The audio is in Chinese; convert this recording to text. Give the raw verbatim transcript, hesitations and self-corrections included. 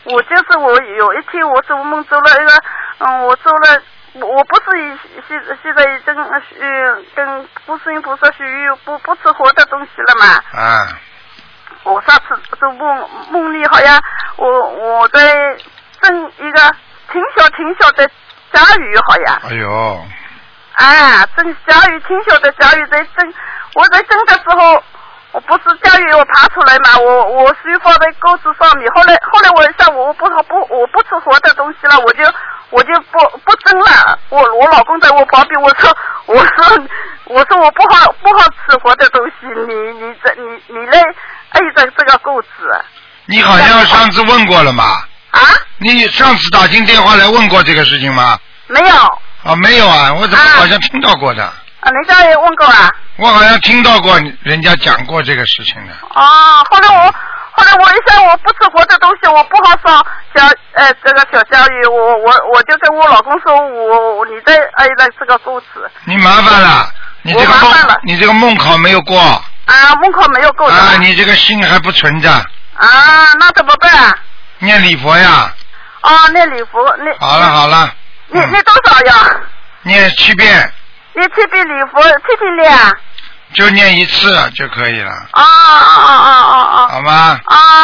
我就是我有一天我做梦做了一个，嗯，我做了，我不是现现在已经呃跟观世音菩萨许愿不不吃活的东西了嘛。 啊。 我上次做梦梦里好像我我在蒸一个挺小挺小的甲鱼好像。 哎呦。 啊，蒸甲鱼挺小的甲鱼在蒸，我在蒸的时候。我不是甲鱼我爬出来嘛，我我水放在钩子上面，后来后来我一想我不不我不吃活的东西了，我就我就不不蒸了。我我老公在我旁边，我说我说我说我不好不好吃活的东西，你你这你你来挨着这个钩子。 你好像上次问过了嘛？ 啊？ 你上次打进电话来问过这个事情吗？ 没有。 啊，没有啊，我怎么好像听到过的？ 啊，人家也问过啊。 我好像听到过人家讲过这个事情的。 啊，后来我后来我一想我不吃活的东西，我不好烧小呃这个小甲鱼，我我我就跟我老公说，我你再挨着这个钩子。 你麻烦了，你这个梦你这个梦考没有过。 啊，梦考没有过。 啊，你这个心还不存着。 啊，那怎么办啊？ 念礼佛呀。 啊，念礼佛念。 好了好了。 念念多少呀？ 念七遍。 念七遍礼佛，天天念啊。 就念一次就可以了。 啊啊啊啊啊啊！ 好吗？ 啊。